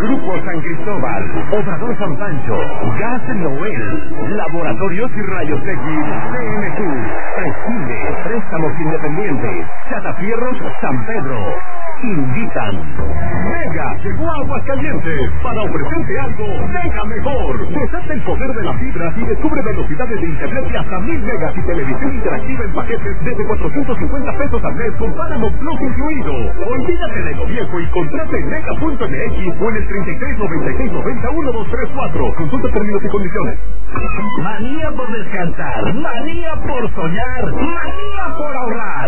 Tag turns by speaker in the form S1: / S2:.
S1: Grupo San Cristóbal, Obrador San Pancho, Gas Noel, Laboratorios y Rayos X, CNQ, Prestige, Préstamos Independientes, Catafierros San Pedro. Invitan. Mega llegó a Aguascalientes para ofrecerte algo mega mejor. Desata el poder de las fibras y descubre velocidades de internet de hasta 1000 megas y televisión interactiva en paquetes desde 450 pesos al mes con Paramount Plus incluido. Olvídate de lo viejo y contrata en mega.mx o en el 3396901234. Consulta términos y condiciones. Manía por descansar, manía por soñar, manía por ahorrar.